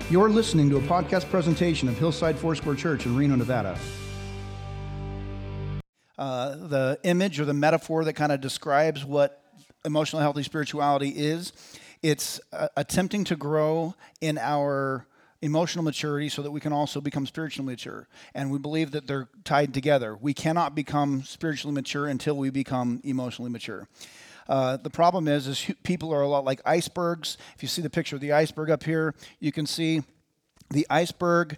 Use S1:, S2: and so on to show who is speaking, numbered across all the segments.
S1: You're listening to a podcast presentation of Hillside Foursquare Church in Reno, Nevada. The image or the metaphor that kind of describes what emotional healthy spirituality is, it's attempting to grow in our emotional maturity so that we can also become spiritually mature. And we believe that they're tied together. We cannot become spiritually mature until we become emotionally mature. The problem is people are a lot like icebergs. If you see the picture of the iceberg up here, you can see the iceberg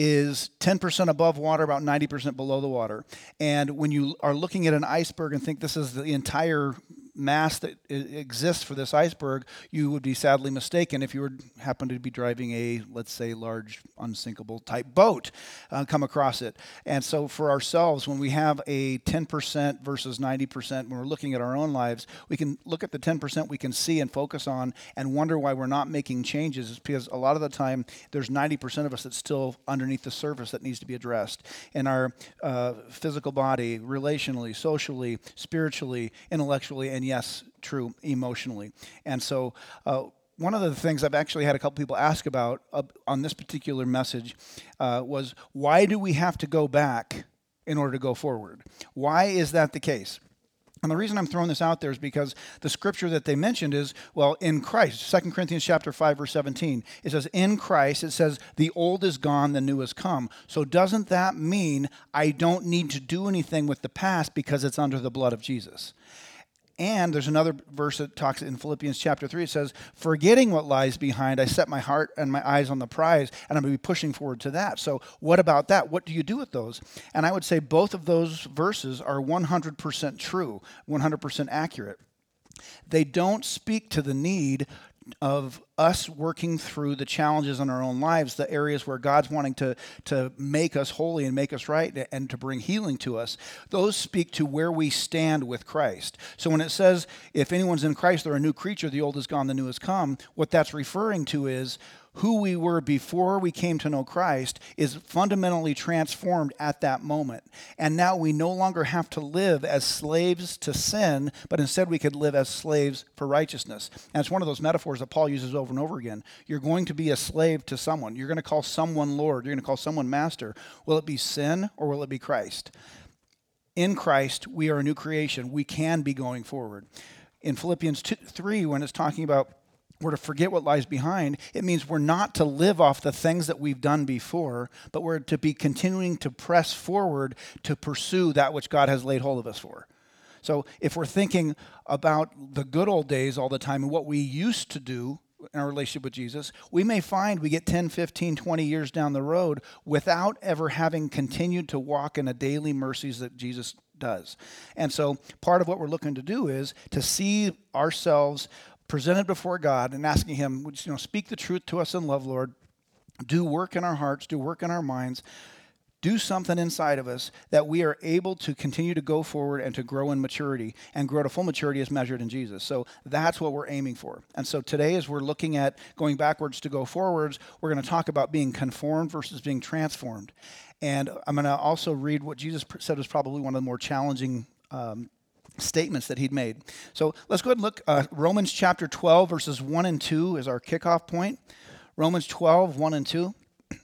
S1: is 10% above water, about 90% below the water. And when you are looking at an iceberg and think this is the entire mass that exists for this iceberg, you would be sadly mistaken if you happen to be driving a, let's say, large unsinkable type boat, come across it. And so for ourselves, when we have a 10% versus 90%, when we're looking at our own lives, we can look at the 10% we can see and focus on and wonder why we're not making changes. It's because a lot of the time there's 90% of us that's still underneath the surface that needs to be addressed in our physical body, relationally, socially, spiritually, intellectually, and yes, true, emotionally. And so one of the things I've actually had a couple people ask about on this particular message was, why do we have to go back in order to go forward? Why is that the case? And the reason I'm throwing this out there is because the scripture that they mentioned is, well, in Christ, 2 Corinthians chapter 5, verse 17, it says, in Christ, it says, the old is gone, the new has come. So doesn't that mean I don't need to do anything with the past because it's under the blood of Jesus? And there's another verse that talks in Philippians chapter 3. It says, forgetting what lies behind, I set my heart and my eyes on the prize, and I'm going to be pushing forward to that. So what about that? What do you do with those? And I would say both of those verses are 100% true, 100% accurate. They don't speak to the need of us working through the challenges in our own lives, the areas where God's wanting to make us holy and make us right and to bring healing to us. Those speak to where we stand with Christ. So when it says, if anyone's in Christ, they're a new creature, the old is gone, the new has come, what that's referring to is who we were before we came to know Christ is fundamentally transformed at that moment. And now we no longer have to live as slaves to sin, but instead we could live as slaves for righteousness. And it's one of those metaphors that Paul uses over and over again. You're going to be a slave to someone. You're going to call someone Lord. You're going to call someone Master. Will it be sin or will it be Christ? In Christ, we are a new creation. We can be going forward. In Philippians 3, when it's talking about we're to forget what lies behind, it means we're not to live off the things that we've done before, but we're to be continuing to press forward to pursue that which God has laid hold of us for. So if we're thinking about the good old days all the time and what we used to do in our relationship with Jesus, we may find we get 10, 15, 20 years down the road without ever having continued to walk in the daily mercies that Jesus does. And so part of what we're looking to do is to see ourselves presented before God and asking Him, speak the truth to us in love, Lord. Do work in our hearts, do work in our minds, do something inside of us that we are able to continue to go forward and to grow in maturity and grow to full maturity as measured in Jesus. So that's what we're aiming for. And so today, as we're looking at going backwards to go forwards, we're going to talk about being conformed versus being transformed. And I'm going to also read what Jesus said was probably one of the more challenging statements that he'd made. So let's go ahead and look. Romans chapter 12, verses 1 and 2 is our kickoff point. Romans 12, 1 and 2.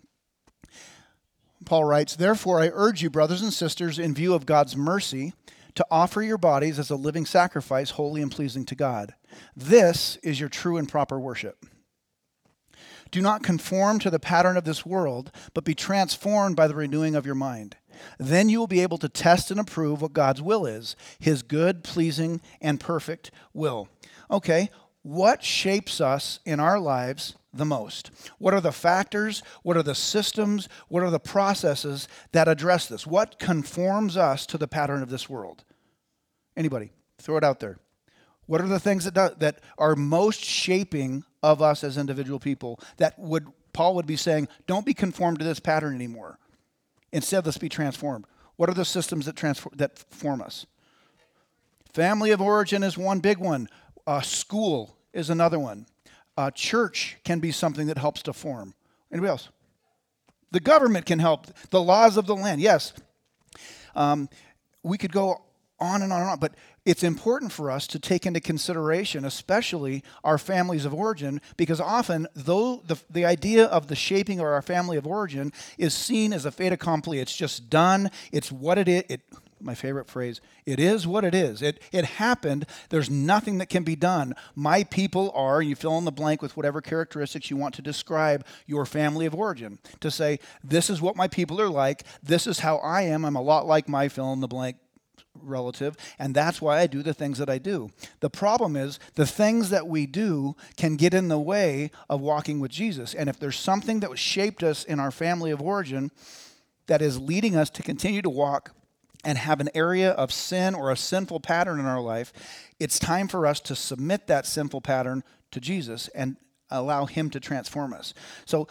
S1: Paul writes, therefore I urge you, brothers and sisters, in view of God's mercy, to offer your bodies as a living sacrifice, holy and pleasing to God. This is your true and proper worship. Do not conform to the pattern of this world, but be transformed by the renewing of your mind. Then you will be able to test and approve what God's will is, His good, pleasing, and perfect will. Okay, what shapes us in our lives the most? What are the factors? What are the systems? What are the processes that address this? What conforms us to the pattern of this world? Anybody? Throw it out there. What are the things that are most shaping of us as individual people that Paul would be saying, don't be conformed to this pattern anymore. Instead, let's be transformed. What are the systems that form us? Family of origin is one big one. School is another one. Church can be something that helps to form. Anybody else? The government can help. The laws of the land, yes. We could go on and on and on. But it's important for us to take into consideration, especially our families of origin, because often, though the idea of the shaping of our family of origin is seen as a fait accompli, it's just done, it's what it is. My favorite phrase, it is what it is. It happened. There's nothing that can be done. My people are, you fill in the blank with whatever characteristics you want to describe your family of origin. To say, this is what my people are like, this is how I am, I'm a lot like my fill in the blank relative, and that's why I do the things that I do. The problem is the things that we do can get in the way of walking with Jesus. And if there's something that shaped us in our family of origin that is leading us to continue to walk and have an area of sin or a sinful pattern in our life, it's time for us to submit that sinful pattern to Jesus and allow him to transform us. So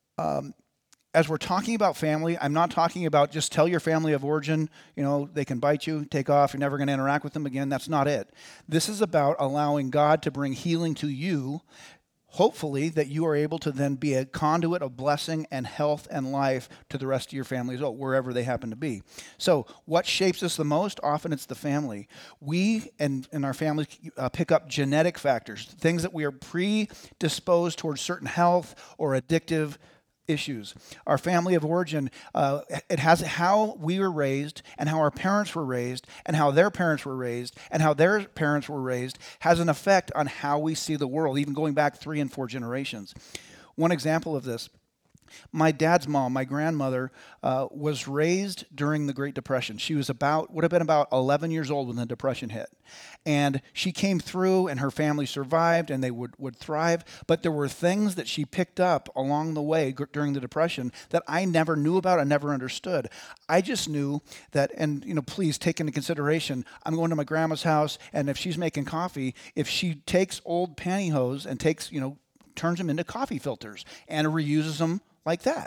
S1: as we're talking about family, I'm not talking about just tell your family of origin, they can bite you, take off, you're never going to interact with them again. That's not it. This is about allowing God to bring healing to you, hopefully that you are able to then be a conduit of blessing and health and life to the rest of your family as well, wherever they happen to be. So what shapes us the most? Often it's the family. We and our families pick up genetic factors, things that we are predisposed towards certain health or addictive issues. Our family of origin, it has how we were raised and how our parents were raised and how their parents were raised and how their parents were raised has an effect on how we see the world, even going back 3 and 4 generations. One example of this, my dad's mom, my grandmother, was raised during the Great Depression. She would have been about 11 years old when the Depression hit. And she came through and her family survived and they would thrive. But there were things that she picked up along the way during the Depression that I never knew about and never understood. I just knew that, and please take into consideration, I'm going to my grandma's house, and if she's making coffee, if she takes old pantyhose and turns them into coffee filters and reuses them like that.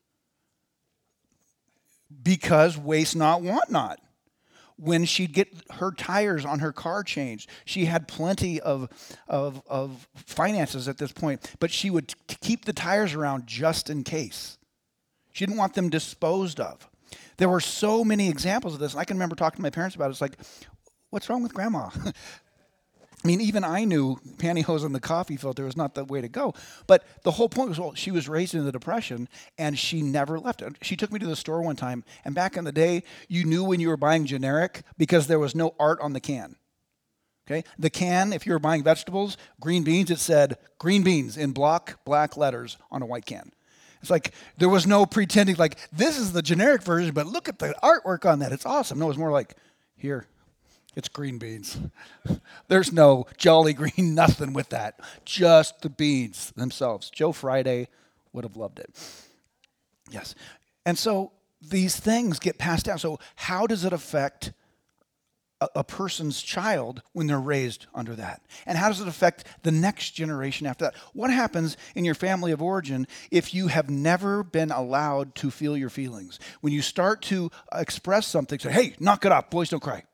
S1: Because waste not, want not. When she'd get her tires on her car changed, she had plenty of finances at this point, but she would keep the tires around just in case. She didn't want them disposed of. There were so many examples of this. And I can remember talking to my parents about it. It's like, what's wrong with grandma? I mean, even I knew pantyhose on the coffee filter was not the way to go. But the whole point was, well, she was raised in the Depression, and she never left. She took me to the store one time, and back in the day, you knew when you were buying generic because there was no art on the can. Okay? The can, if you were buying vegetables, green beans, it said green beans in black letters on a white can. It's like there was no pretending like, this is the generic version, but look at the artwork on that. It's awesome. No, it was more like, here. It's green beans. There's no Jolly Green, nothing with that. Just the beans themselves. Joe Friday would have loved it. Yes. And so these things get passed down. So how does it affect a person's child when they're raised under that? And how does it affect the next generation after that? What happens in your family of origin if you have never been allowed to feel your feelings? When you start to express something, say, hey, knock it off, boys don't cry.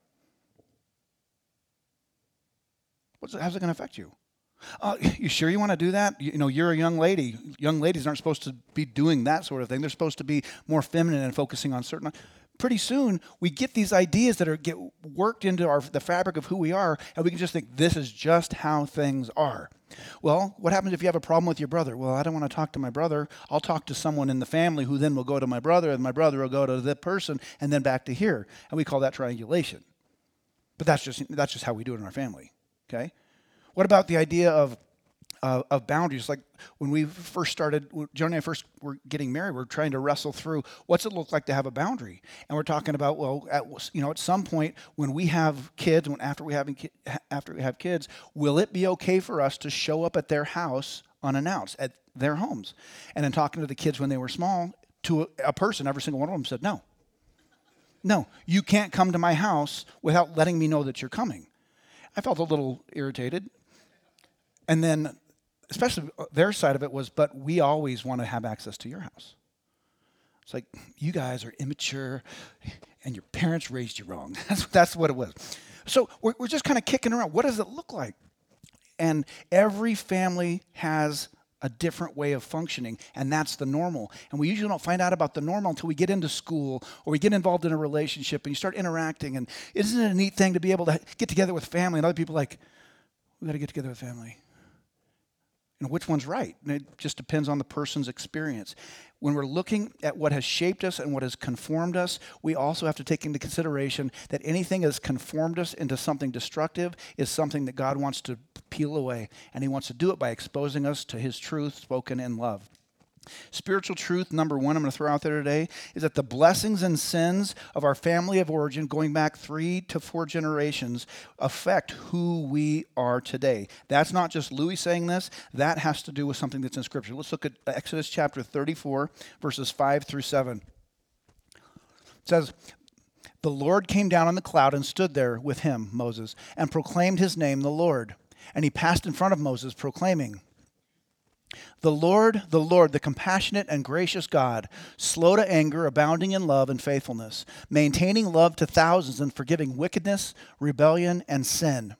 S1: How's it going to affect you? You sure you want to do that? You're a young lady. Young ladies aren't supposed to be doing that sort of thing. They're supposed to be more feminine and focusing on certain. Pretty soon, we get these ideas that get worked into the fabric of who we are, and we can just think this is just how things are. Well, what happens if you have a problem with your brother? Well, I don't want to talk to my brother. I'll talk to someone in the family who then will go to my brother, and my brother will go to the person, and then back to here. And we call that triangulation. But that's just how we do it in our family. Okay? What about the idea of boundaries? Like when we first started, Joan and I first were getting married, we're trying to wrestle through what's it look like to have a boundary. And we're talking about, well, at some point when we have kids, after we have kids, will it be okay for us to show up at their house unannounced, at their homes? And then talking to the kids when they were small, to a person, every single one of them said, no. No, you can't come to my house without letting me know that you're coming. I felt a little irritated. And then, especially their side of it was, but we always want to have access to your house. It's like, you guys are immature, and your parents raised you wrong. That's what it was. So we're just kind of kicking around. What does it look like? And every family has a different way of functioning, and that's the normal. And we usually don't find out about the normal until we get into school or we get involved in a relationship and you start interacting. And isn't it a neat thing to be able to get together with family and other people like, we got to get together with family. Which one's right? And it just depends on the person's experience. When we're looking at what has shaped us and what has conformed us, we also have to take into consideration that anything that has conformed us into something destructive is something that God wants to peel away. And he wants to do it by exposing us to his truth spoken in love. Spiritual truth number one I'm going to throw out there today is that the blessings and sins of our family of origin, going back 3 to 4 generations, affect who we are today. That's not just Louis saying this. That has to do with something that's in Scripture. Let's look at Exodus chapter 34, verses 5 through 7. It says, "The Lord came down on the cloud and stood there with him," Moses, "and proclaimed his name, the Lord. And he passed in front of Moses, proclaiming, the Lord, the compassionate and gracious God, slow to anger, abounding in love and faithfulness, maintaining love to thousands and forgiving wickedness, rebellion, and sin.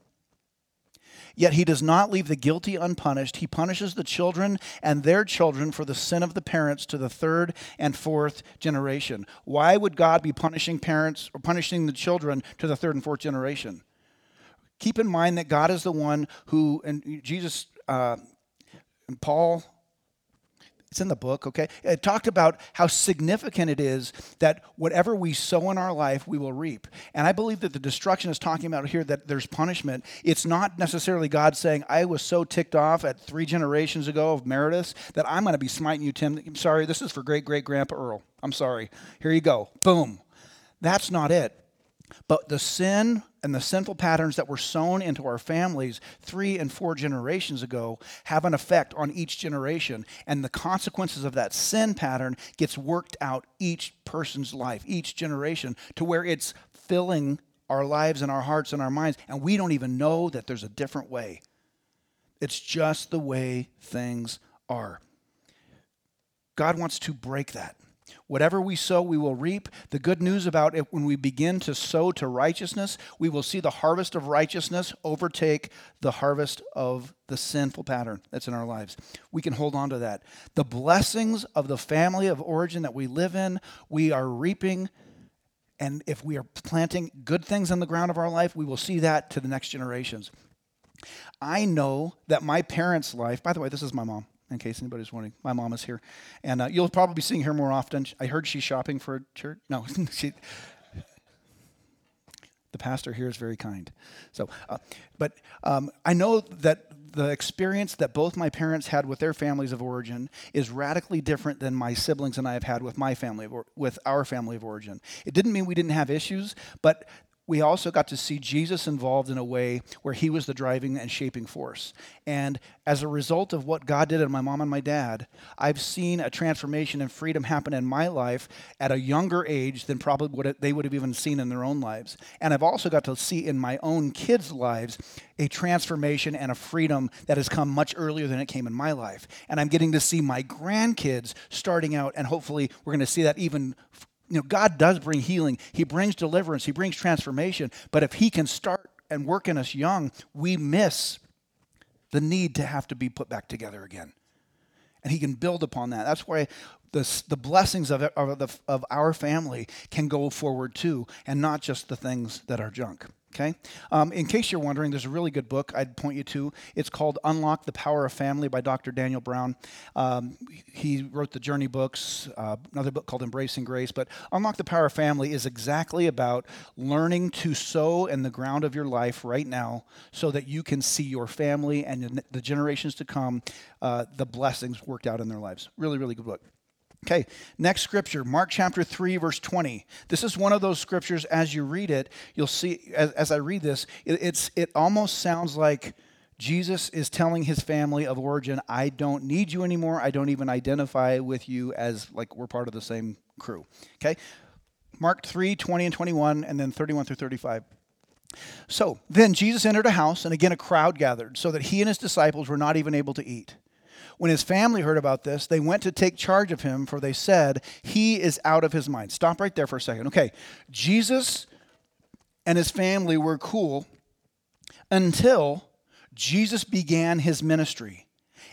S1: Yet he does not leave the guilty unpunished. He punishes the children and their children for the sin of the parents to the 3rd and 4th generation." Why would God be punishing parents or punishing the children to the 3rd and 4th generation? Keep in mind that God is the one who, and Jesus, and Paul, it's in the book, okay? It talked about how significant it is that whatever we sow in our life, we will reap. And I believe that the destruction is talking about here that there's punishment. It's not necessarily God saying, I was so ticked off at 3 generations ago of Meredith that I'm going to be smiting you, Tim. I'm sorry, this is for great-great-grandpa Earl. I'm sorry. Here you go. Boom. That's not it. But the sin and the sinful patterns that were sown into our families 3 and 4 generations ago have an effect on each generation. And the consequences of that sin pattern gets worked out each person's life, each generation, to where it's filling our lives and our hearts and our minds. And we don't even know that there's a different way. It's just the way things are. God wants to break that. Whatever we sow, we will reap. The good news about it, when we begin to sow to righteousness, we will see the harvest of righteousness overtake the harvest of the sinful pattern that's in our lives. We can hold on to that. The blessings of the family of origin that we live in, we are reaping. And if we are planting good things in the ground of our life, we will see that to the next generations. I know that my parents' life, by the way, this is my mom. In case anybody's wondering, my mom is here. And you'll probably be seeing her more often. I heard she's shopping for a church. No, the pastor here is very kind. So, but I know that the experience that both my parents had with their families of origin is radically different than my siblings and I have had with my family, with our family of origin. It didn't mean we didn't have issues, but we also got to see Jesus involved in a way where he was the driving and shaping force. And as a result of what God did in my mom and my dad, I've seen a transformation and freedom happen in my life at a younger age than probably what they would have even seen in their own lives. And I've also got to see in my own kids' lives a transformation and a freedom that has come much earlier than it came in my life. And I'm getting to see my grandkids starting out, and hopefully we're going to see that even. God does bring healing. He brings deliverance. He brings transformation. But if he can start and work in us young, we miss the need to have to be put back together again. And he can build upon that. That's why the blessings of our family can go forward too, and not just the things that are junk. Okay? In case you're wondering, there's a really good book I'd point you to. It's called Unlock the Power of Family by Dr. Daniel Brown. He wrote the Journey books, another book called Embracing Grace. But Unlock the Power of Family is exactly about learning to sow in the ground of your life right now so that you can see your family and the generations to come, the blessings worked out in their lives. Really, really good book. Okay, next scripture, Mark chapter 3, verse 20. This is one of those scriptures, as you read it, you'll see, as I read this, it almost sounds like Jesus is telling his family of origin, I don't need you anymore. I don't even identify with you as like we're part of the same crew. Okay, Mark 3, 20 and 21, and then 31 through 35. So then Jesus entered a house, and again a crowd gathered, so that he and his disciples were not even able to eat. When his family heard about this, they went to take charge of him, for they said, he is out of his mind. Stop right there for a second. Okay, Jesus and his family were cool until Jesus began his ministry.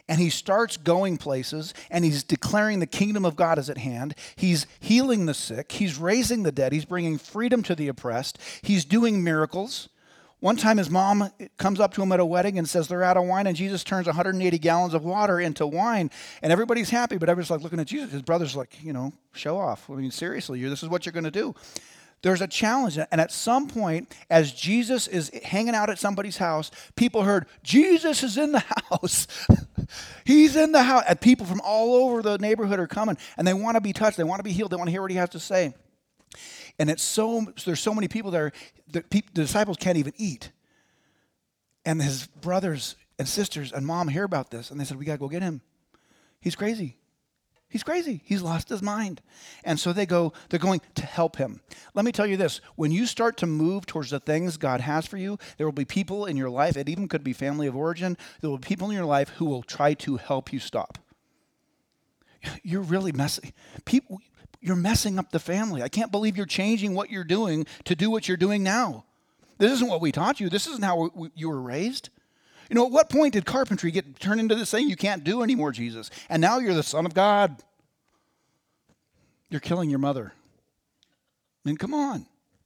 S1: And he starts going places, and he's declaring the kingdom of God is at hand. He's healing the sick. He's raising the dead. He's bringing freedom to the oppressed. He's doing miracles. One time his mom comes up to him at a wedding and says they're out of wine, and Jesus turns 180 gallons of water into wine, and everybody's happy, but everybody's like looking at Jesus. His brother's like, show off. I mean, seriously, this is what you're going to do. There's a challenge, and at some point, as Jesus is hanging out at somebody's house, people heard, Jesus is in the house. He's in the house. And people from all over the neighborhood are coming, and they want to be touched. They want to be healed. They want to hear what he has to say. And there's so many people there, the disciples can't even eat. And his brothers and sisters and mom hear about this, and they said, we got to go get him. He's crazy. He's crazy. He's lost his mind. And so they're going to help him. Let me tell you this. When you start to move towards the things God has for you, there will be people in your life, it even could be family of origin, there will be people in your life who will try to help you stop. You're really messy. You're messing up the family. I can't believe you're changing what you're doing to do what you're doing now. This isn't what we taught you. This isn't how you were raised. At what point did carpentry get turned into this thing you can't do anymore, Jesus? And now you're the Son of God. You're killing your mother. I mean, come on.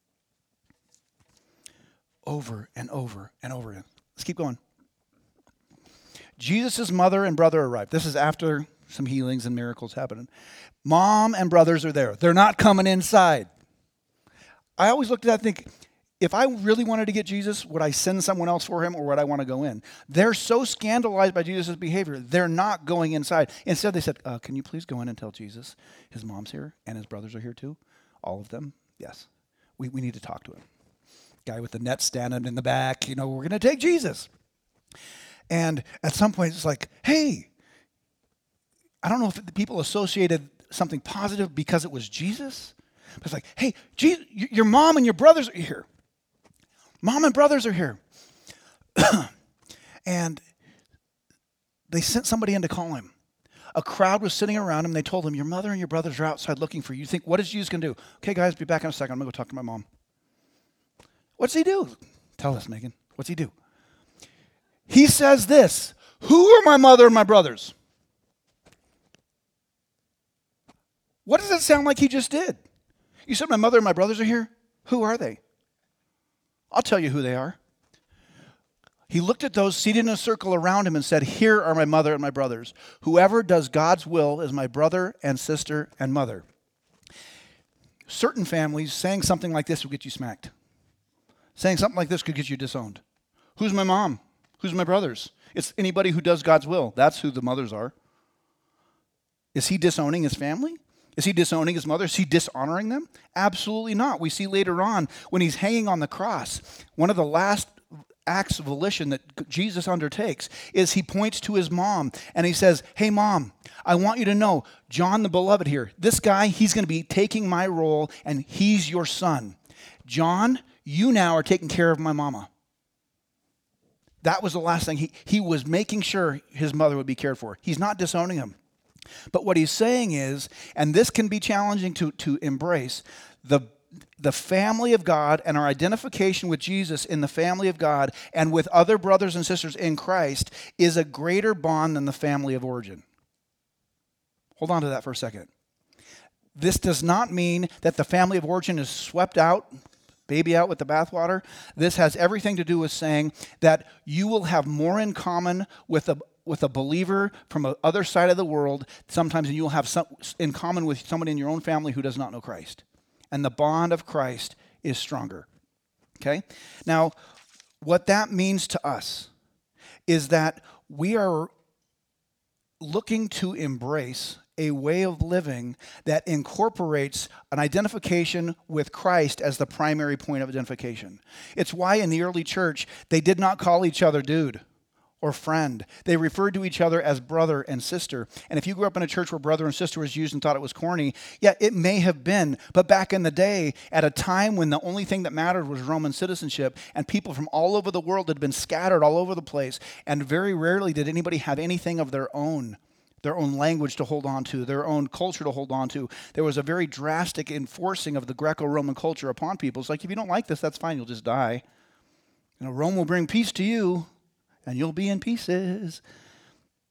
S1: Over and over and over again. Let's keep going. Jesus' mother and brother arrived. This is after some healings and miracles happening. Mom and brothers are there. They're not coming inside. I always looked at that and think, if I really wanted to get Jesus, would I send someone else for him, or would I want to go in? They're so scandalized by Jesus' behavior, they're not going inside. Instead, they said, can you please go in and tell Jesus his mom's here and his brothers are here too? All of them? Yes. We need to talk to him. Guy with the net standing in the back, we're going to take Jesus. And at some point, it's like, hey, I don't know if the people associated something positive because it was Jesus. But it's like, hey, Jesus, your mom and your brothers are here. Mom and brothers are here. And they sent somebody in to call him. A crowd was sitting around him. They told him, your mother and your brothers are outside looking for you. You think, what is Jesus going to do? Okay, guys, be back in a second. I'm going to go talk to my mom. What's he do? Tell us, Megan. What's he do? He says this, who are my mother and my brothers? What does it sound like he just did? You said my mother and my brothers are here? Who are they? I'll tell you who they are. He looked at those seated in a circle around him and said, here are my mother and my brothers. Whoever does God's will is my brother and sister and mother. Certain families, saying something like this will get you smacked. Saying something like this could get you disowned. Who's my mom? Who's my brothers? It's anybody who does God's will. That's who the mothers are. Is he disowning his family? Is he disowning his mother? Is he dishonoring them? Absolutely not. We see later on when he's hanging on the cross, one of the last acts of volition that Jesus undertakes is he points to his mom and he says, hey, Mom, I want you to know John the Beloved here, this guy, he's going to be taking my role and he's your son. John, you now are taking care of my mama. That was the last thing. He was making sure his mother would be cared for. He's not disowning him. But what he's saying is, and this can be challenging to embrace, the family of God and our identification with Jesus in the family of God and with other brothers and sisters in Christ is a greater bond than the family of origin. Hold on to that for a second. This does not mean that the family of origin is swept out, baby out with the bathwater. This has everything to do with saying that you will have more in common with a believer from the other side of the world sometimes, and you'll have some in common with somebody in your own family who does not know Christ. And the bond of Christ is stronger. Okay? Now, what that means to us is that we are looking to embrace a way of living that incorporates an identification with Christ as the primary point of identification. It's why in the early church, they did not call each other dude or friend. They referred to each other as brother and sister. And if you grew up in a church where brother and sister was used and thought it was corny, yeah, it may have been. But back in the day, at a time when the only thing that mattered was Roman citizenship, and people from all over the world had been scattered all over the place, and very rarely did anybody have anything of their own language to hold on to, their own culture to hold on to. There was a very drastic enforcing of the Greco-Roman culture upon people. It's like, if you don't like this, that's fine, you'll just die. Rome will bring peace to you, and you'll be in pieces.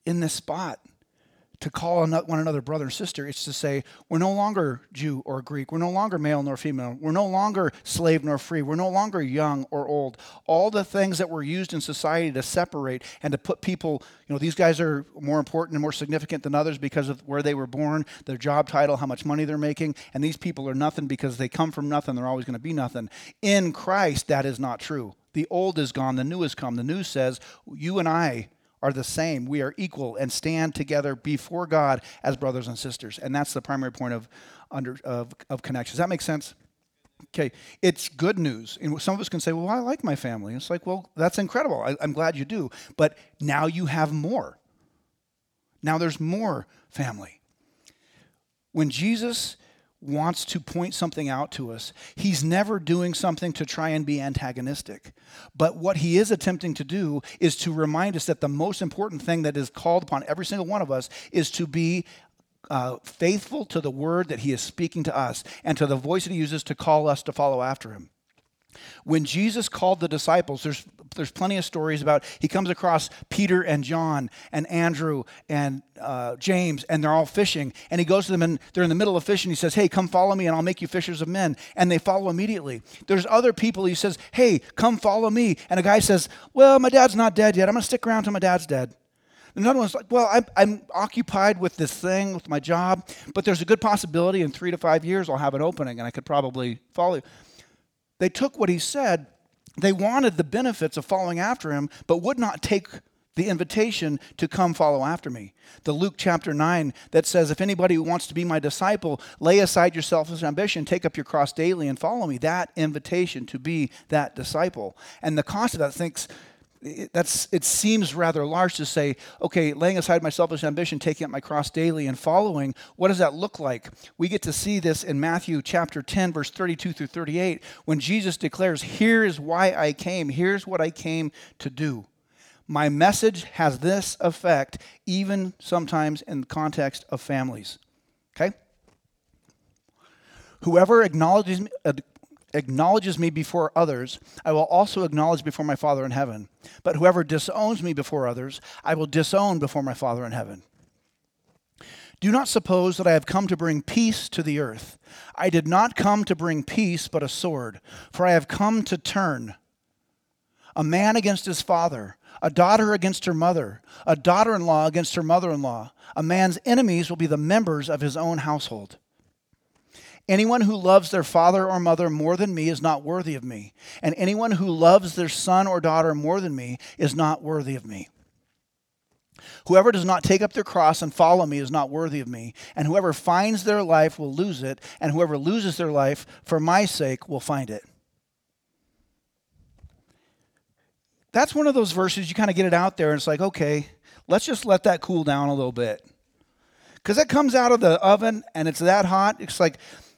S1: in this spot to call one another brother and sister. It's to say, we're no longer Jew or Greek. We're no longer male nor female. We're no longer slave nor free. We're no longer young or old. All the things that were used in society to separate and to put people, these guys are more important and more significant than others because of where they were born, their job title, how much money they're making. And these people are nothing because they come from nothing. They're always going to be nothing. In Christ, that is not true. The old is gone. The new has come. The new says, you and I are the same. We are equal and stand together before God as brothers and sisters. And that's the primary point of connection. Does that make sense? Okay, it's good news. And some of us can say, well, I like my family. It's like, well, that's incredible. I'm glad you do. But now you have more. Now there's more family. When Jesus wants to point something out to us, he's never doing something to try and be antagonistic. But what he is attempting to do is to remind us that the most important thing that is called upon every single one of us is to be faithful to the word that he is speaking to us and to the voice that he uses to call us to follow after him. When Jesus called the disciples, there's plenty of stories about he comes across Peter and John and Andrew and James, and they're all fishing. And he goes to them, and they're in the middle of fishing. He says, hey, come follow me, and I'll make you fishers of men. And they follow immediately. There's other people. He says, hey, come follow me. And a guy says, well, my dad's not dead yet. I'm going to stick around till my dad's dead. Another one's like, well, I'm occupied with this thing, with my job, but there's a good possibility in 3 to 5 years I'll have an opening, and I could probably follow you. They took what he said. They wanted the benefits of following after him, but would not take the invitation to come follow after me. The Luke chapter 9 that says, if anybody who wants to be my disciple, lay aside your selfish ambition, take up your cross daily and follow me. That invitation to be that disciple. And the cost of that, it seems rather large to say, okay, laying aside my selfish ambition, taking up my cross daily and following, what does that look like? We get to see this in Matthew chapter 10, verse 32 through 38, when Jesus declares, here is why I came. Here's what I came to do. My message has this effect, even sometimes in the context of families. Okay? Whoever acknowledges me before others, I will also acknowledge before my Father in heaven. But whoever disowns me before others, I will disown before my Father in heaven. Do not suppose that I have come to bring peace to the earth. I did not come to bring peace, but a sword. For I have come to turn a man against his father, a daughter against her mother, a daughter-in-law against her mother-in-law. A man's enemies will be the members of his own household. Anyone who loves their father or mother more than me is not worthy of me, and anyone who loves their son or daughter more than me is not worthy of me. Whoever does not take up their cross and follow me is not worthy of me, and whoever finds their life will lose it, and whoever loses their life for my sake will find it. That's one of those verses you kind of get it out there, and it's like, okay, let's just let that cool down a little bit. Because it comes out of the oven, and it's that hot. It's like,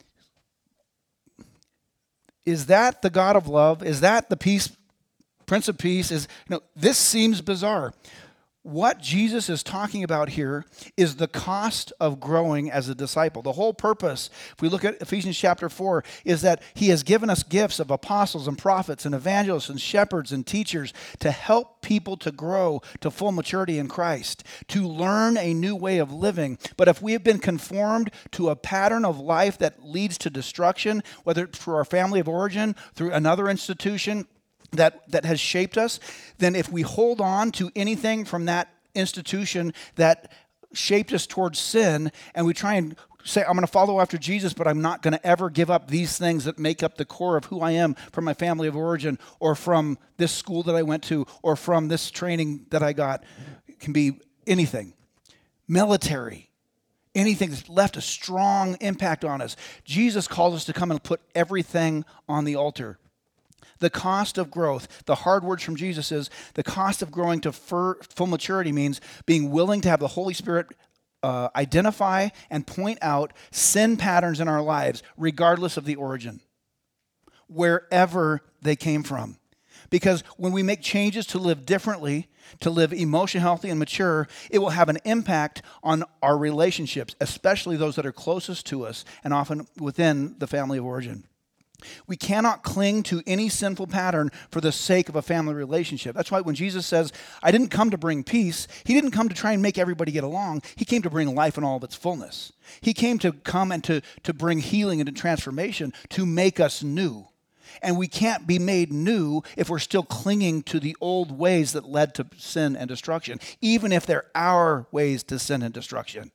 S1: is that the God of love? Is that the peace, Prince of Peace? This seems bizarre. What Jesus is talking about here is the cost of growing as a disciple. The whole purpose, if we look at Ephesians chapter 4, is that he has given us gifts of apostles and prophets and evangelists and shepherds and teachers to help people to grow to full maturity in Christ, to learn a new way of living. But if we have been conformed to a pattern of life that leads to destruction, whether it's through our family of origin, through another institution, that has shaped us, then if we hold on to anything from that institution that shaped us towards sin, and we try and say, I'm going to follow after Jesus, but I'm not going to ever give up these things that make up the core of who I am from my family of origin, or from this school that I went to, or from this training that I got. It can be anything. Military. Anything that's left a strong impact on us. Jesus calls us to come and put everything on the altar. The cost of growth, the hard words from Jesus is, the cost of growing to full maturity means being willing to have the Holy Spirit identify and point out sin patterns in our lives, regardless of the origin, wherever they came from. Because when we make changes to live differently, to live emotionally healthy and mature, it will have an impact on our relationships, especially those that are closest to us and often within the family of origin. We cannot cling to any sinful pattern for the sake of a family relationship. That's why when Jesus says, I didn't come to bring peace, he didn't come to try and make everybody get along. He came to bring life in all of its fullness. He came to come and to bring healing and transformation, to make us new. And we can't be made new if we're still clinging to the old ways that led to sin and destruction, even if they're our ways to sin and destruction.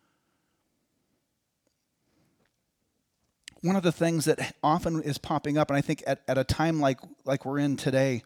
S1: One of the things that often is popping up, and I think at a time like we're in today,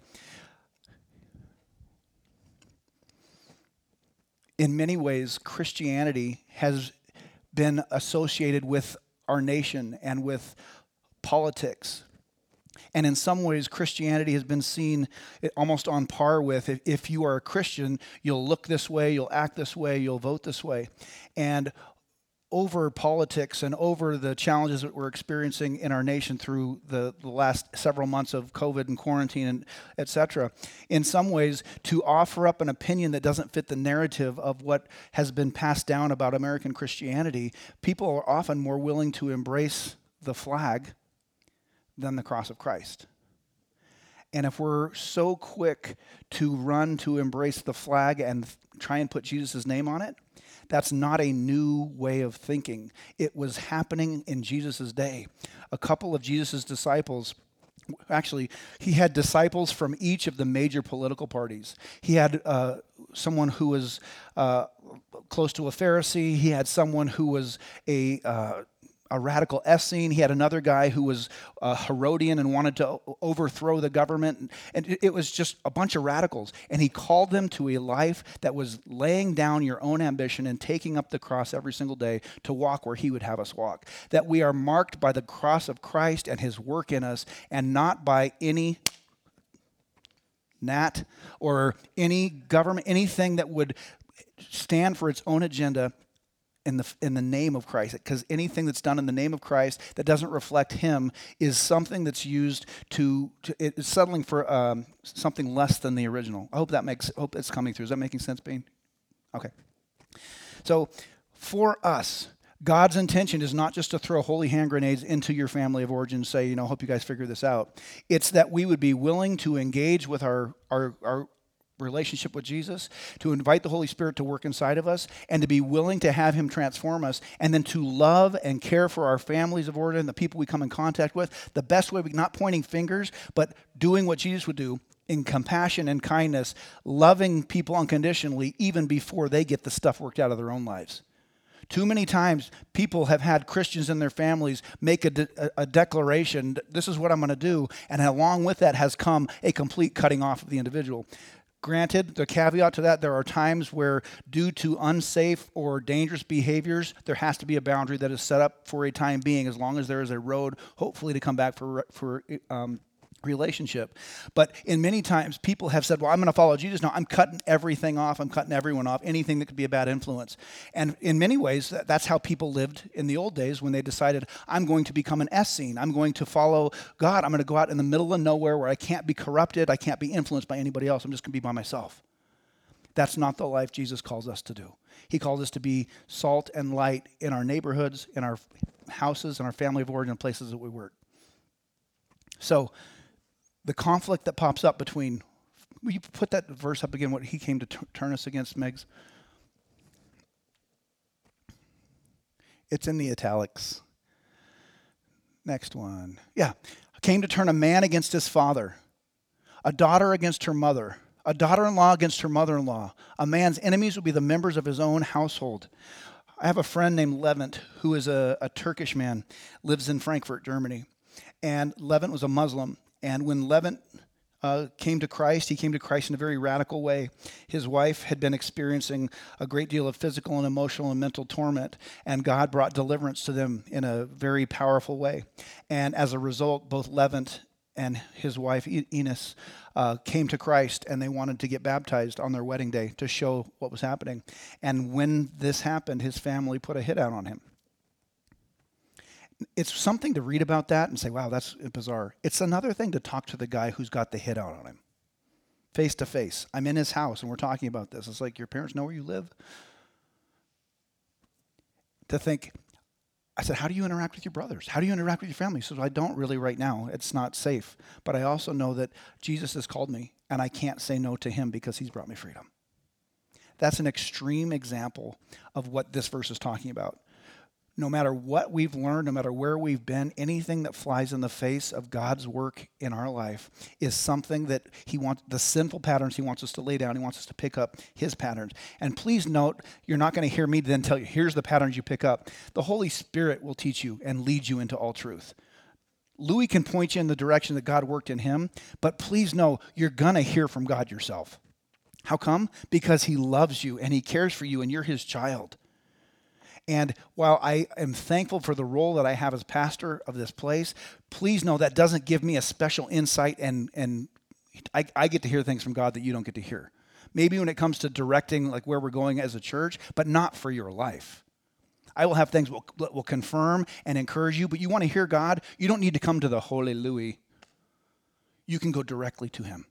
S1: in many ways, Christianity has been associated with our nation and with politics. And in some ways, Christianity has been seen almost on par with, if you are a Christian, you'll look this way, you'll act this way, you'll vote this way. And over politics and over the challenges that we're experiencing in our nation through the last several months of COVID and quarantine and et cetera, in some ways, to offer up an opinion that doesn't fit the narrative of what has been passed down about American Christianity, people are often more willing to embrace the flag than the cross of Christ. And if we're so quick to run to embrace the flag and try and put Jesus' name on it, that's not a new way of thinking. It was happening in Jesus' day. A couple of Jesus' disciples, actually, he had disciples from each of the major political parties. He had someone who was close to a Pharisee. He had someone who was a radical Essene. He had another guy who was Herodian and wanted to overthrow the government. And it was just a bunch of radicals. And he called them to a life that was laying down your own ambition and taking up the cross every single day to walk where he would have us walk. That we are marked by the cross of Christ and his work in us, and not by any gnat or any government, anything that would stand for its own agenda in the name of Christ, because anything that's done in the name of Christ that doesn't reflect him is something that's used it's settling for something less than the original. I hope it's coming through. Is that making sense, Bean? Okay. So for us, God's intention is not just to throw holy hand grenades into your family of origin and say, hope you guys figure this out. It's that we would be willing to engage with our relationship with Jesus, to invite the Holy Spirit to work inside of us, and to be willing to have him transform us, and then to love and care for our families of origin, the people we come in contact with, the best way, not pointing fingers, but doing what Jesus would do in compassion and kindness, loving people unconditionally even before they get the stuff worked out of their own lives. Too many times, people have had Christians in their families make a declaration, this is what I'm going to do, and along with that has come a complete cutting off of the individual. Granted, the caveat to that, there are times where due to unsafe or dangerous behaviors, there has to be a boundary that is set up for a time being, as long as there is a road, hopefully, to come back for relationship. But in many times, people have said, well, I'm going to follow Jesus now. I'm cutting everything off. I'm cutting everyone off, anything that could be a bad influence. And in many ways, that's how people lived in the old days when they decided, I'm going to become an Essene. I'm going to follow God. I'm going to go out in the middle of nowhere where I can't be corrupted. I can't be influenced by anybody else. I'm just going to be by myself. That's not the life Jesus calls us to do. He calls us to be salt and light in our neighborhoods, in our houses, in our family of origin, places that we work. So, the conflict that pops up between, will you put that verse up again, what he came to turn us against, Megs? It's in the italics. Next one. Yeah. Came to turn a man against his father, a daughter against her mother, a daughter-in-law against her mother-in-law. A man's enemies will be the members of his own household. I have a friend named Levent, who is a Turkish man, lives in Frankfurt, Germany. And Levent was a Muslim. And when Levent came to Christ, he came to Christ in a very radical way. His wife had been experiencing a great deal of physical and emotional and mental torment, and God brought deliverance to them in a very powerful way. And as a result, both Levent and his wife, Eunice, came to Christ, and they wanted to get baptized on their wedding day to show what was happening. And when this happened, his family put a hit out on him. It's something to read about that and say, wow, that's bizarre. It's another thing to talk to the guy who's got the hit out on him, face to face. I'm in his house and we're talking about this. It's like, your parents know where you live? To think, I said, how do you interact with your brothers? How do you interact with your family? He said, I don't really right now. It's not safe. But I also know that Jesus has called me, and I can't say no to him because he's brought me freedom. That's an extreme example of what this verse is talking about. No matter what we've learned, no matter where we've been, anything that flies in the face of God's work in our life is something that he wants, the sinful patterns he wants us to lay down. He wants us to pick up his patterns. And please note, you're not going to hear me then tell you, here's the patterns you pick up. The Holy Spirit will teach you and lead you into all truth. Louis can point you in the direction that God worked in him, but please know you're going to hear from God yourself. How come? Because he loves you and he cares for you and you're his child. And while I am thankful for the role that I have as pastor of this place, please know that doesn't give me a special insight and I get to hear things from God that you don't get to hear. Maybe when it comes to directing like where we're going as a church, but not for your life. I will have things that will confirm and encourage you, but you want to hear God, you don't need to come to the Holy Louis. You can go directly to him.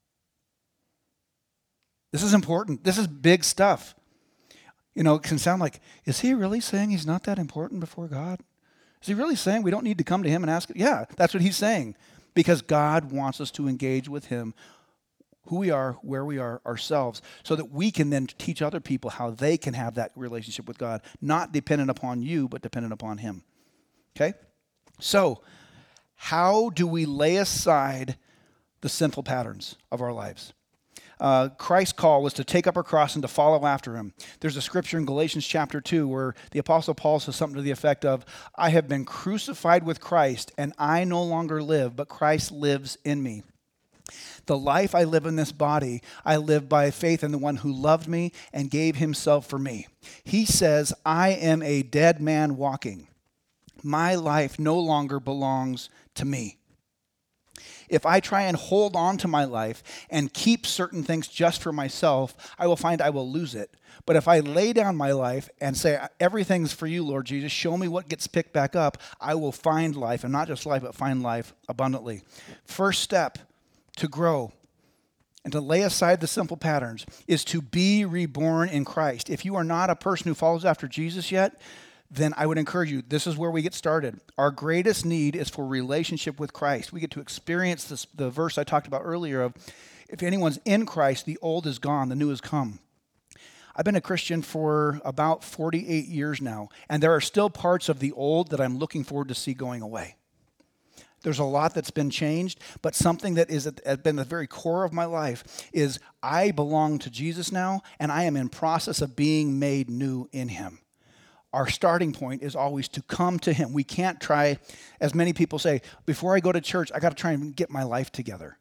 S1: This is important. This is big stuff. You know, it can sound like, is he really saying he's not that important before God? Is he really saying we don't need to come to him and ask? Yeah, that's what he's saying. Because God wants us to engage with him, who we are, where we are ourselves, so that we can then teach other people how they can have that relationship with God, not dependent upon you, but dependent upon him. Okay? So, how do we lay aside the sinful patterns of our lives? Christ's call was to take up our cross and to follow after him. There's a scripture in Galatians chapter 2 where the Apostle Paul says something to the effect of, I have been crucified with Christ, and I no longer live, but Christ lives in me. The life I live in this body, I live by faith in the one who loved me and gave himself for me. He says, I am a dead man walking. My life no longer belongs to me. If I try and hold on to my life and keep certain things just for myself, I will find I will lose it. But if I lay down my life and say, everything's for you, Lord Jesus, show me what gets picked back up, I will find life, and not just life, but find life abundantly. First step to grow and to lay aside the simple patterns is to be reborn in Christ. If you are not a person who follows after Jesus yet, then I would encourage you, this is where we get started. Our greatest need is for relationship with Christ. We get to experience this, the verse I talked about earlier of, if anyone's in Christ, the old is gone, the new has come. I've been a Christian for about 48 years now, and there are still parts of the old that I'm looking forward to see going away. There's a lot that's been changed, but something that has been the very core of my life is I belong to Jesus now, and I am in process of being made new in him. Our starting point is always to come to him. We can't try, as many people say, before I go to church, I got to try and get my life together.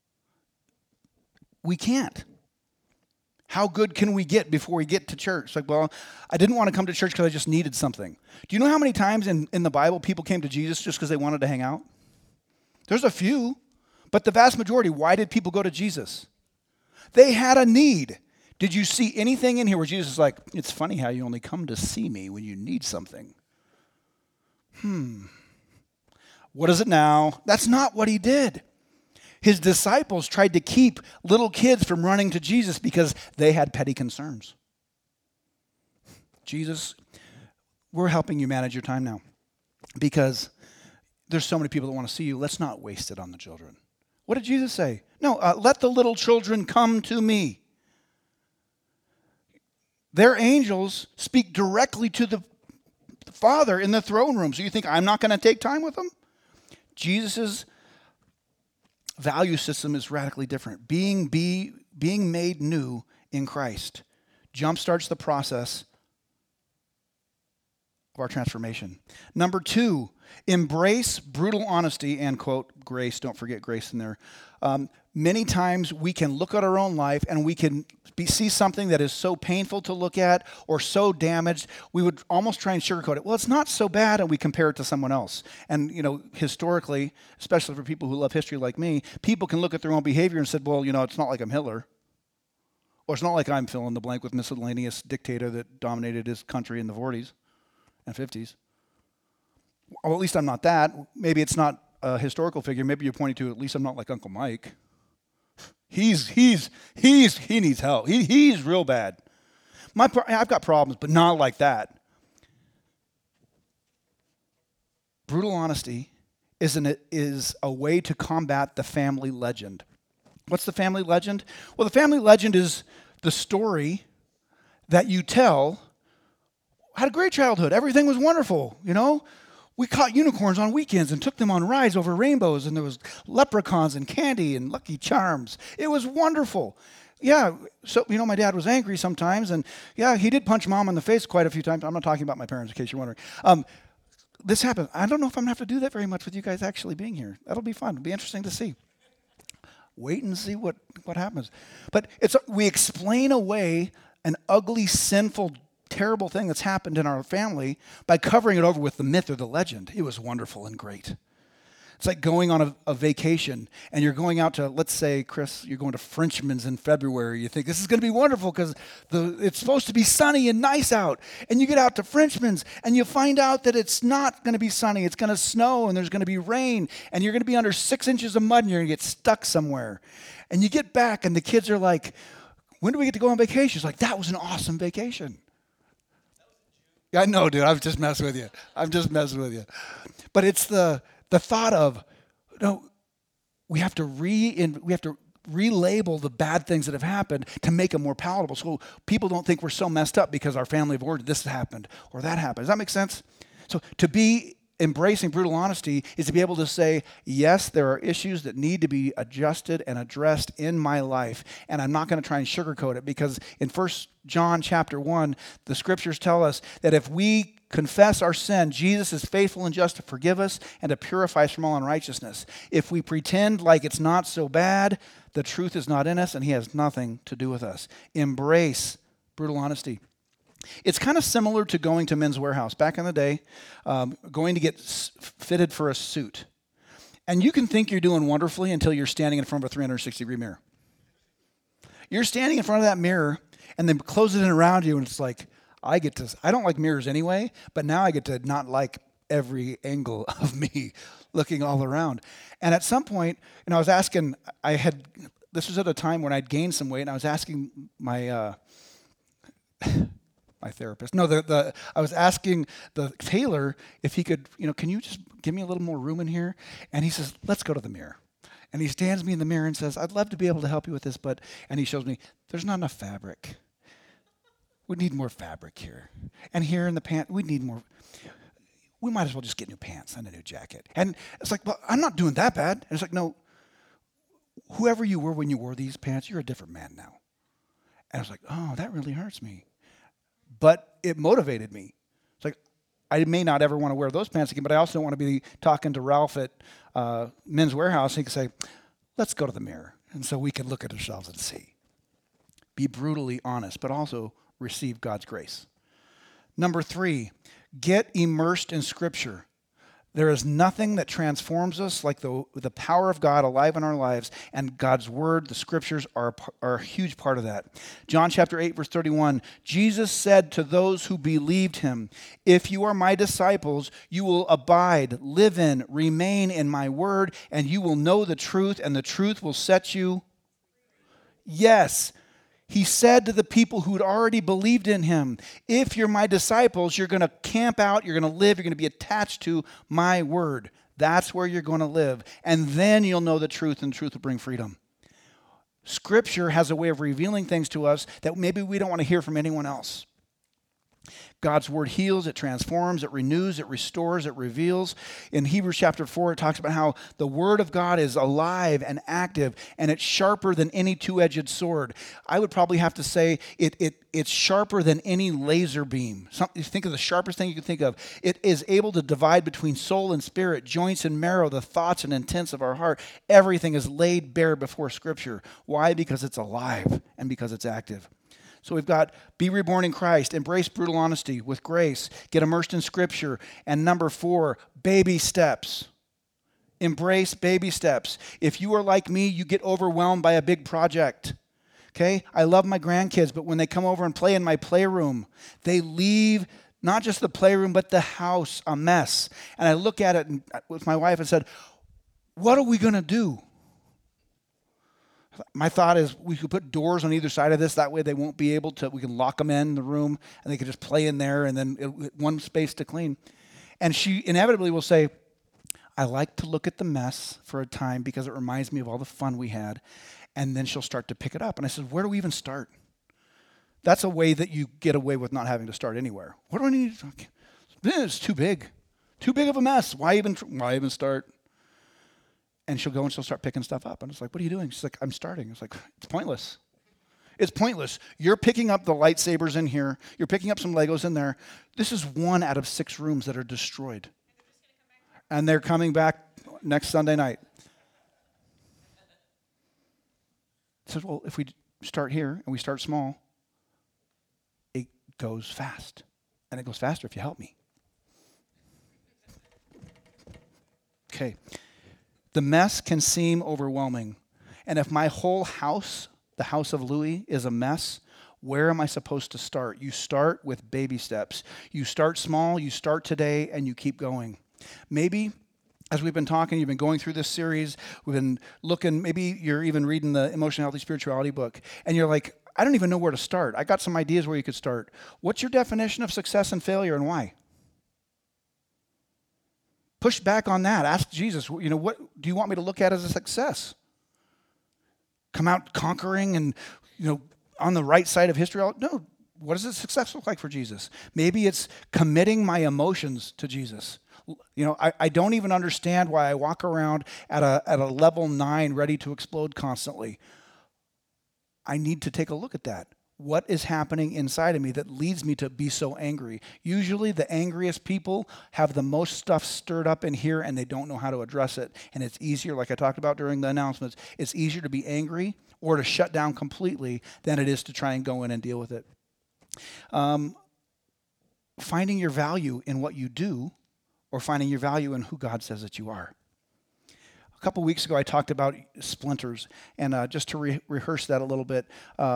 S1: We can't. How good can we get before we get to church? Like, well, I didn't want to come to church because I just needed something. Do you know how many times in the Bible people came to Jesus just because they wanted to hang out? There's a few, but the vast majority, why did people go to Jesus? They had a need. Did you see anything in here where Jesus is like, it's funny how you only come to see me when you need something? What is it now? That's not what he did. His disciples tried to keep little kids from running to Jesus because they had petty concerns. Jesus, we're helping you manage your time now because there's so many people that want to see you. Let's not waste it on the children. What did Jesus say? No, let the little children come to me. Their angels speak directly to the Father in the throne room. So you think I'm not going to take time with them? Jesus' value system is radically different. Being made new in Christ jumpstarts the process of our transformation. Number 2, embrace brutal honesty and, quote, grace. Don't forget grace in there. Many times we can look at our own life and we can see something that is so painful to look at or so damaged, we would almost try and sugarcoat it. Well, it's not so bad, and we compare it to someone else. And, you know, historically, especially for people who love history like me, people can look at their own behavior and say, well, you know, it's not like I'm Hitler. Or it's not like I'm fill in the blank with miscellaneous dictator that dominated his country in the 40s and 50s. Well, at least I'm not that. Maybe it's not a historical figure. Maybe you're pointing to, at least I'm not like Uncle Mike. He needs help. He's real bad. I've got problems, but not like that. Brutal honesty is a way to combat the family legend. What's the family legend? Well, the family legend is the story that you tell. I had a great childhood. Everything was wonderful, you know? We caught unicorns on weekends and took them on rides over rainbows, and there was leprechauns and candy and Lucky Charms. It was wonderful. Yeah, so, my dad was angry sometimes, and yeah, he did punch mom in the face quite a few times. I'm not talking about my parents, in case you're wondering. This happened. I don't know if I'm going to have to do that very much with you guys actually being here. That'll be fun. It'll be interesting to see. Wait and see what happens. But we explain away an ugly, sinful, terrible thing that's happened in our family by covering it over with the myth or the legend. It was wonderful and great. It's like going on a vacation, and you're going out to, let's say, Chris, you're going to Frenchman's in February. You think, this is going to be wonderful because it's supposed to be sunny and nice out. And you get out to Frenchman's, and you find out that it's not going to be sunny. It's going to snow, and there's going to be rain, and you're going to be under 6 inches of mud, and you're going to get stuck somewhere. And you get back, and the kids are like, when do we get to go on vacation? It's like, that was an awesome vacation. Yeah, I know, dude. I'm just messing with you. But it's the thought of, we have to relabel the bad things that have happened to make them more palatable, so people don't think we're so messed up because our family of origin, this happened or that happened. Does that make sense? So to be embracing brutal honesty is to be able to say, yes, there are issues that need to be adjusted and addressed in my life, and I'm not going to try and sugarcoat it, because in 1 John chapter 1, the scriptures tell us that if we confess our sin, Jesus is faithful and just to forgive us and to purify us from all unrighteousness. If we pretend like it's not so bad, the truth is not in us, and he has nothing to do with us. Embrace brutal honesty. It's kind of similar to going to Men's Warehouse. Back in the day, going to get fitted for a suit. And you can think you're doing wonderfully until you're standing in front of a 360-degree mirror. You're standing in front of that mirror, and then closing it around you, and it's like, I don't like mirrors anyway, but now I get to not like every angle of me looking all around. And at some point, I was asking, this was at a time when I'd gained some weight, and I was asking my therapist. No, I was asking the tailor if he could, can you just give me a little more room in here? And he says, let's go to the mirror. And he stands me in the mirror and says, I'd love to be able to help you with this, and he shows me, there's not enough fabric. We need more fabric here. And here in the pant, we need more. We might as well just get new pants and a new jacket. And it's like, well, I'm not doing that bad. And it's like, no, whoever you were when you wore these pants, you're a different man now. And I was like, oh, that really hurts me. But it motivated me. It's like, I may not ever want to wear those pants again, but I also don't want to be talking to Ralph at Men's Warehouse. He can say, let's go to the mirror. And so we can look at ourselves and see. Be brutally honest, but also receive God's grace. Number 3, get immersed in Scripture. There is nothing that transforms us like the power of God alive in our lives, and God's Word, the Scriptures, are a huge part of that. John chapter 8, verse 31, Jesus said to those who believed him, if you are my disciples, you will abide, live in, remain in my Word, and you will know the truth, and the truth will set you. Yes. He said to the people who had already believed in him, if you're my disciples, you're going to camp out, you're going to live, you're going to be attached to my word. That's where you're going to live. And then you'll know the truth, and the truth will bring freedom. Scripture has a way of revealing things to us that maybe we don't want to hear from anyone else. God's word heals, it transforms, it renews, it restores, it reveals. In Hebrews chapter 4, it talks about how the word of God is alive and active, and it's sharper than any two-edged sword. I would probably have to say it's sharper than any laser beam. Think of the sharpest thing you can think of. It is able to divide between soul and spirit, joints and marrow, the thoughts and intents of our heart. Everything is laid bare before Scripture. Why? Because it's alive and because it's active. So we've got be reborn in Christ, embrace brutal honesty with grace, get immersed in Scripture, and number 4, baby steps. Embrace baby steps. If you are like me, you get overwhelmed by a big project. Okay? I love my grandkids, but when they come over and play in my playroom, they leave not just the playroom, but the house a mess. And I look at it with my wife and said, what are we going to do? My thought is we could put doors on either side of this. That way they won't be able to, we can lock them in the room and they can just play in there, and then one space to clean. And she inevitably will say, I like to look at the mess for a time because it reminds me of all the fun we had. And then she'll start to pick it up. And I said, where do we even start? That's a way that you get away with not having to start anywhere. What do I need? It's too big. Too big of a mess. Why even start? And she'll go and she'll start picking stuff up. And it's like, what are you doing? She's like, I'm starting. It's like, it's pointless. It's pointless. You're picking up the lightsabers in here. You're picking up some Legos in there. This is 1 out of 6 rooms that are destroyed. And they're coming back next Sunday night. It says, well, if we start here and we start small, it goes fast. And it goes faster if you help me. Okay. The mess can seem overwhelming. And if my whole house, the house of Louis, is a mess, where am I supposed to start? You start with baby steps. You start small, you start today, and you keep going. Maybe, as we've been talking, you've been going through this series, we've been looking, maybe you're even reading the Emotional Healthy Spirituality book, and you're like, I don't even know where to start. I got some ideas where you could start. What's your definition of success and failure, and why? Push back on that. Ask Jesus, what do you want me to look at as a success? Come out conquering and, on the right side of history? No. What does a success look like for Jesus? Maybe it's committing my emotions to Jesus. I don't even understand why I walk around at a level 9 ready to explode constantly. I need to take a look at that. What is happening inside of me that leads me to be so angry? Usually the angriest people have the most stuff stirred up in here and they don't know how to address it. And it's easier, like I talked about during the announcements, it's easier to be angry or to shut down completely than it is to try and go in and deal with it. Finding your value in what you do or finding your value in who God says that you are. A couple weeks ago I talked about splinters, and just to rehearse that a little bit,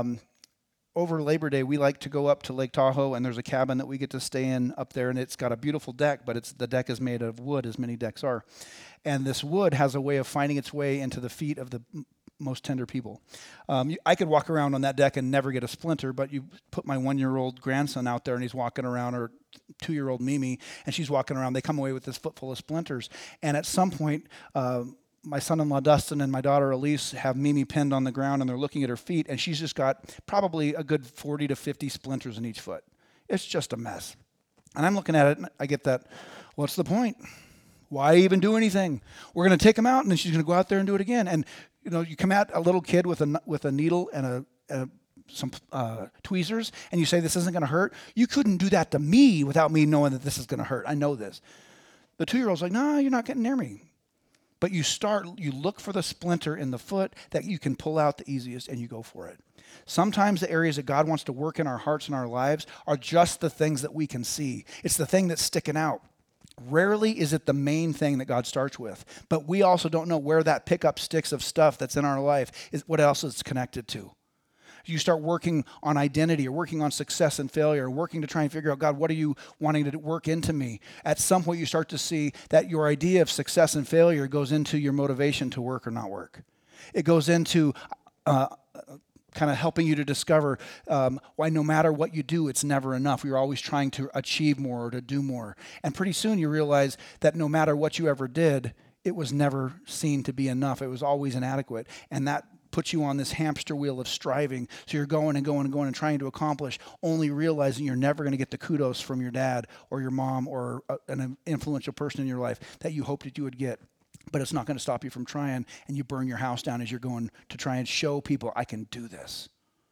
S1: over Labor Day, we like to go up to Lake Tahoe, and there's a cabin that we get to stay in up there, and it's got a beautiful deck, but the deck is made of wood, as many decks are. And this wood has a way of finding its way into the feet of the most tender people. I could walk around on that deck and never get a splinter, but you put my 1-year-old grandson out there, and he's walking around, or 2-year-old Mimi, and she's walking around. They come away with this foot full of splinters. And at some point, my son-in-law Dustin and my daughter Elise have Mimi pinned on the ground, and they're looking at her feet, and she's just got probably a good 40 to 50 splinters in each foot. It's just a mess. And I'm looking at it, and I get that, what's the point? Why even do anything? We're going to take them out, and then she's going to go out there and do it again. And you come at a little kid with a needle and some tweezers, and you say, this isn't going to hurt. You couldn't do that to me without me knowing that this is going to hurt. I know this. The 2-year-old's like, no, you're not getting near me. But you look for the splinter in the foot that you can pull out the easiest, and you go for it. Sometimes the areas that God wants to work in our hearts and our lives are just the things that we can see. It's the thing that's sticking out. Rarely is it the main thing that God starts with. But we also don't know where that pickup sticks of stuff that's in our life is what else it's connected to. You start working on identity or working on success and failure, or working to try and figure out, God, what are you wanting to work into me? At some point, you start to see that your idea of success and failure goes into your motivation to work or not work. It goes into kind of helping you to discover why no matter what you do, it's never enough. You're always trying to achieve more or to do more. And pretty soon you realize that no matter what you ever did, it was never seen to be enough. It was always inadequate. And that puts you on this hamster wheel of striving. So you're going and going and going and trying to accomplish, only realizing you're never going to get the kudos from your dad or your mom or an influential person in your life that you hoped that you would get. But it's not going to stop you from trying, and you burn your house down as you're going to try and show people, I can do this.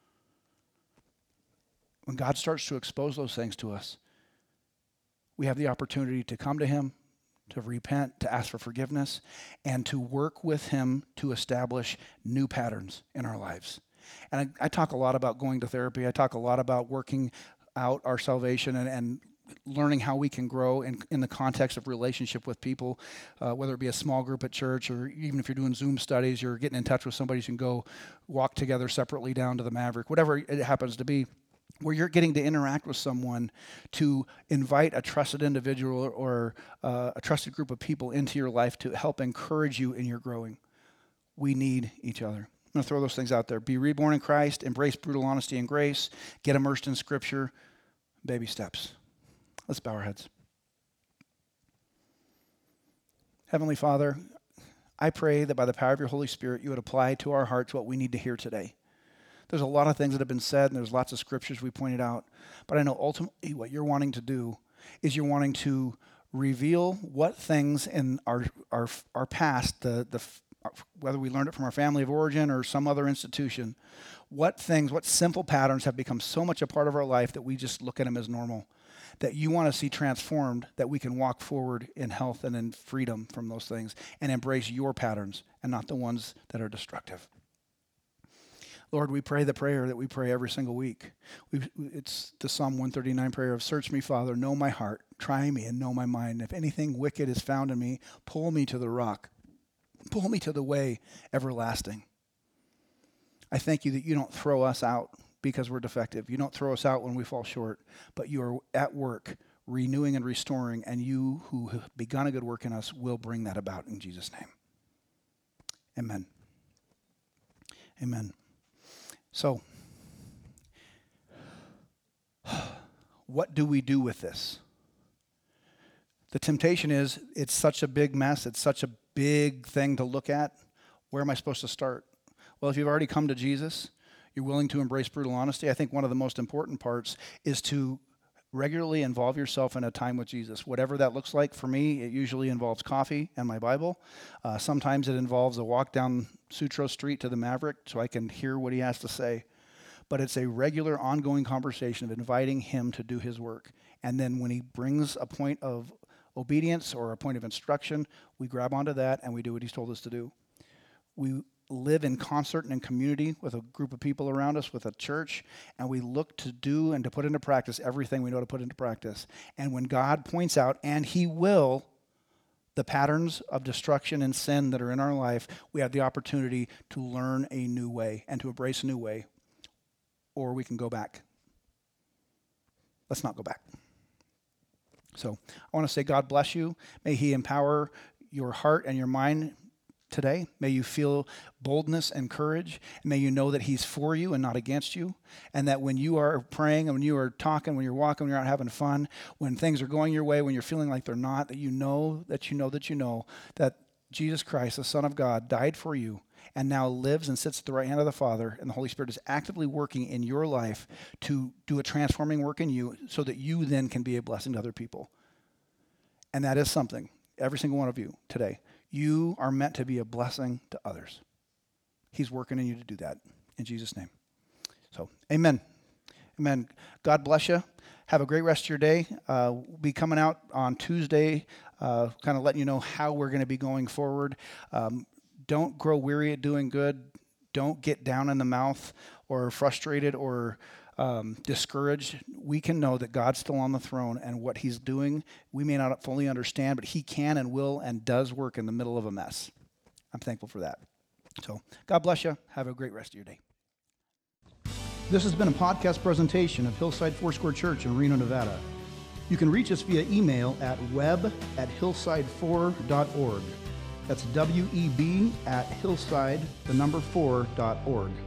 S1: When God starts to expose those things to us, we have the opportunity to come to Him, to repent, to ask for forgiveness, and to work with Him to establish new patterns in our lives. And I talk a lot about going to therapy. I talk a lot about working out our salvation and learning how we can grow in the context of relationship with people, whether it be a small group at church, or even if you're doing Zoom studies, you're getting in touch with somebody, you can go walk together separately down to the Maverick, whatever it happens to be, where you're getting to interact with someone to invite a trusted individual or a trusted group of people into your life to help encourage you in your growing. We need each other. I'm going to throw those things out there. Be reborn in Christ, embrace brutal honesty and grace, get immersed in Scripture, baby steps. Let's bow our heads. Heavenly Father, I pray that by the power of your Holy Spirit, you would apply to our hearts what we need to hear today. There's a lot of things that have been said, and there's lots of scriptures we pointed out. But I know ultimately what you're wanting to do is you're wanting to reveal what things in our past, whether we learned it from our family of origin or some other institution, what simple patterns have become so much a part of our life that we just look at them as normal, that you want to see transformed, that we can walk forward in health and in freedom from those things and embrace your patterns and not the ones that are destructive. Lord, we pray the prayer that we pray every single week. It's the Psalm 139 prayer of, search me, Father, know my heart, try me and know my mind. If anything wicked is found in me, pull me to the rock. Pull me to the way everlasting. I thank you that you don't throw us out because we're defective. You don't throw us out when we fall short, but you are at work renewing and restoring, and you who have begun a good work in us will bring that about in Jesus' name. Amen. Amen. So, what do we do with this? The temptation is, it's such a big mess, it's such a big thing to look at. Where am I supposed to start? Well, if you've already come to Jesus, you're willing to embrace brutal honesty, I think one of the most important parts is to regularly involve yourself in a time with Jesus. Whatever that looks like, for me, it usually involves coffee and my Bible. Sometimes it involves a walk down Sutro Street to the Maverick so I can hear what he has to say. But it's a regular, ongoing conversation of inviting him to do his work. And then when he brings a point of obedience or a point of instruction, we grab onto that and we do what he's told us to do. We live in concert and in community with a group of people around us, with a church, and we look to do and to put into practice everything we know to put into practice. And when God points out, and he will, the patterns of destruction and sin that are in our life, we have the opportunity to learn a new way and to embrace a new way, or we can go back. Let's not go back. So I want to say God bless you. May he empower your heart and your mind today. May you feel boldness and courage. May you know that he's for you and not against you. And that when you are praying and when you are talking, when you're walking, when you're out having fun, when things are going your way, when you're feeling like they're not, that you know that Jesus Christ, the Son of God, died for you and now lives and sits at the right hand of the Father, and the Holy Spirit is actively working in your life to do a transforming work in you so that you then can be a blessing to other people. And that is something, every single one of you today. You are meant to be a blessing to others. He's working in you to do that. In Jesus' name. So, amen. Amen. God bless you. Have a great rest of your day. We'll be coming out on Tuesday, kind of letting you know how we're going to be going forward. Don't grow weary at doing good. Don't get down in the mouth or frustrated or discouraged. We can know that God's still on the throne, and what he's doing, we may not fully understand, but he can and will and does work in the middle of a mess. I'm thankful for that. So God bless you. Have a great rest of your day. This has been a podcast presentation of Hillside Foursquare Church in Reno, Nevada. You can reach us via email at web@hillside4.org. That's WEB@hillside4.org.